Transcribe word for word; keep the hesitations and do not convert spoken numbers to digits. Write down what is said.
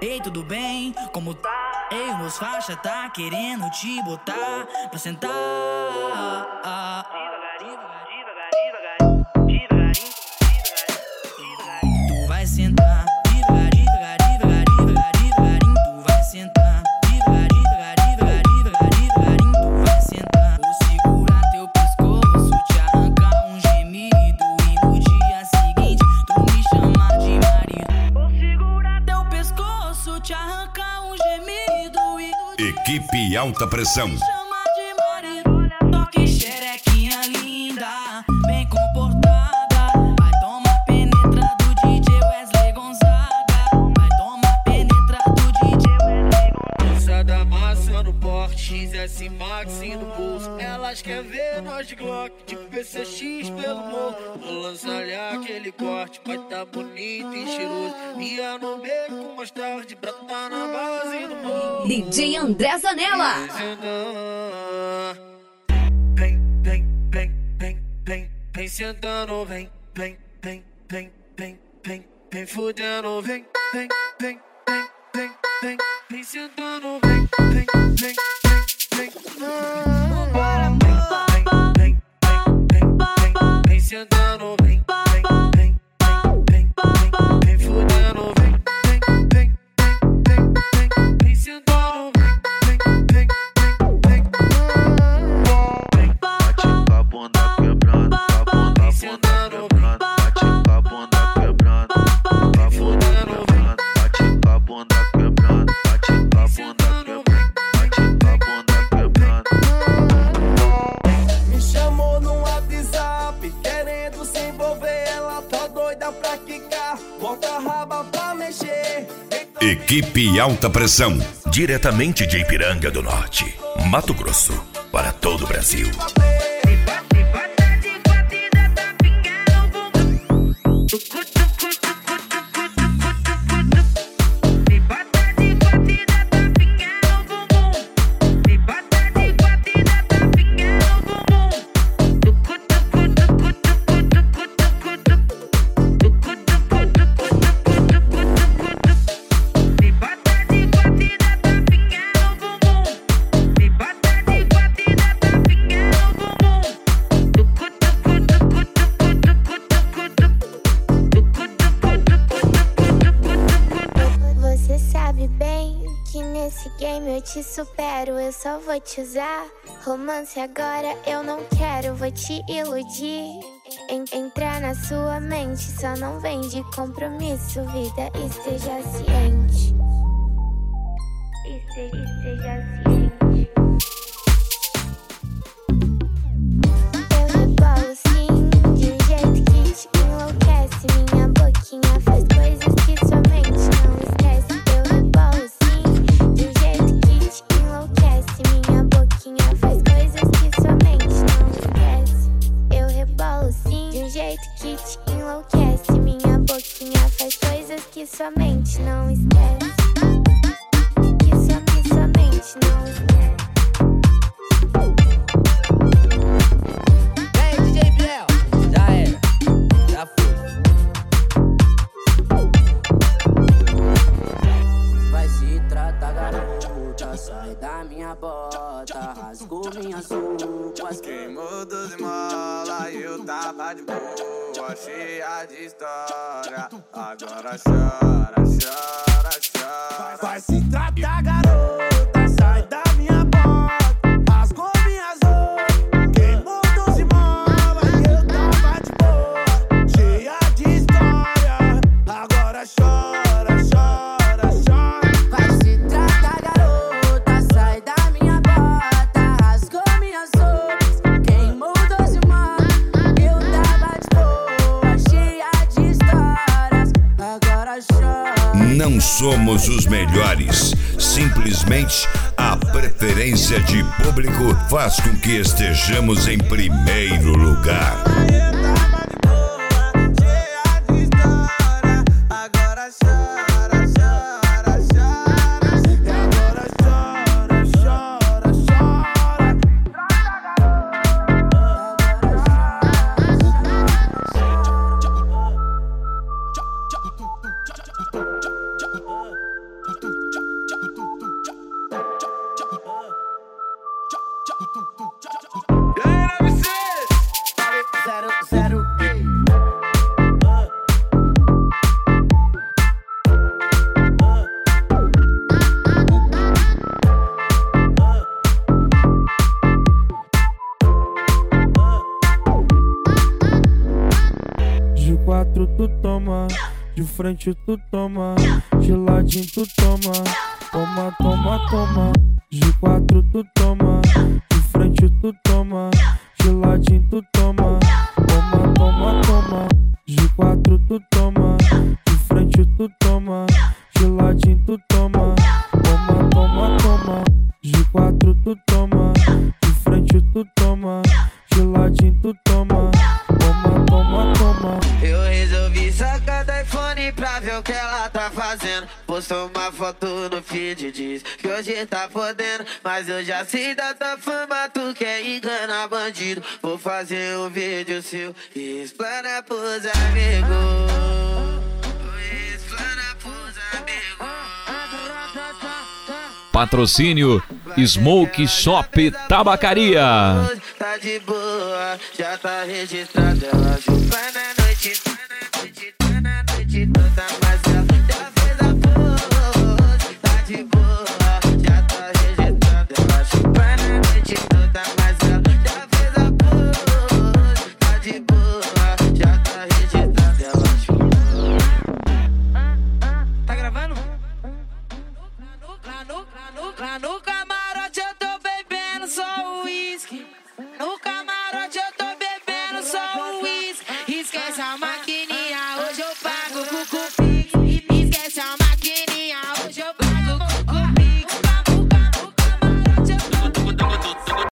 Ei, tudo bem? Como tá? Ei, os meus faixa tá querendo te botar pra sentar. Tu vai sentar, devagar, devagar, devagar, devagar, devagarinho. Tu vai sentar, devagar, devagar, devagar, devagar, devagarinho. Tu vai sentar. Vou segurar teu pescoço, te arrancar um gemido e no dia seguinte tu me chamar de marido. Vou segurar teu pescoço, te arrancar um gemido e no dia Equipe Alta Pressão. me chamar de marido. Toque xerequinha linda, bem comportada. Vai tomar penetra do D J Wesley Gonzaga. Vai tomar penetra do D J Wesley Gonzaga. Moça da massa no porte, X S Max no bolso. Elas querem ver nós de Glock, de P C X pelo morro. Vou lançar-lhe aquele corte, vai tá bonito e cheiroso. Ia no beco mais tarde, brota na base do morro. D J André Zanella. Vem, vem, vem, vem, vem, vem sentando, vem, vem, vem, vem, vem, vem, vem fudendo, vem, vem, vem, vem, vem, vem, vem sentando, vem, vem, vem, vem, vem. Vambora, amor. Vem, vem, vem, vem, vem, vem sentando, vem, vem, vem, vem, vem, vem, vem fudendo, vem, vem, vem, vem, vem, vem, vem sentando, vem, vem, vem, vem, vem. Bate com a bunda quebrando, com a bunda, bunda quebrando. Bate com a bunda quebrando, com a bunda quebrando. Bate com a bunda quebrando, bate com a bunda quebrando. Bate com a bunda quebrando. Me chamou no WhatsApp, querendo se envolver. Ela tá doida pra quicar, bota a raba pra mexer. Equipe Alta Pressão. Diretamente de Ipiranga do Norte, Mato Grosso, para todo o Brasil. Você sabe bem que nesse game eu te supero, eu só vou te usar. Romance agora eu não quero, vou te iludir. En- entrar na sua mente, só não vem de compromisso, vida, esteja ciente. Este- esteja ciente. Eu rebolo sim, de um jeito que te enlouquece. Minha boquinha faz coisas que sua mente não esquece. Eu rebolo sim, de um jeito que te enlouquece. Minha boquinha faz coisas que sua mente não esquece. Eu rebolo sim, de um jeito que te enlouquece. Minha boquinha faz coisas que sua mente não esquece. Que sua, que sua mente não esquece. Vem, D J Biel, já era, já foi. Vai se tratar, garota, sai da minha bota, rasgou minhas roupas. Queimou doze mola e eu tava de boa, cheia de história. Agora chora, chora, chora. Vai se tratar, garota, sai da minha bota, rasgou minhas roupas. Queimou doze mola e eu tava de boa, cheia de história. Agora chora, chora, chora. Vai se tratar, garota, sai da minha bota, rasgou minhas roupas, queimou doze malas, eu tava de boa, cheia de histórias, agora chora. Não somos os melhores, simplesmente a preferência de público faz com que estejamos em primeiro lugar. Eu tava de boa, cheia de história. Agora chora, chora, chora. E agora chora, chora, chora. toma, de frente tu toma, de ladinho tu toma, toma, toma, toma, de quatro tu toma, de frente tu toma, de ladinho tu toma, toma, toma, toma, de quatro tu toma, de frente tu toma, de ladinho tu toma, toma, toma, toma, de quatro tu toma, de frente tu toma, de ladinho tu toma, toma, toma, toma. Eu resolvi sacar do iPhone pra ver o que ela tá fazendo. Postou uma foto no feed, diz que hoje tá fodendo. Mas eu já sei da tua fama, tu quer enganar bandido. Vou fazer um vídeo seu e explana pros amigos. Explana pros amigos. Patrocínio Smoke Shop Tabacaria. Tá de boa, já tá registrado. Ela chupa na noite, tá na noite, tá na noite toda.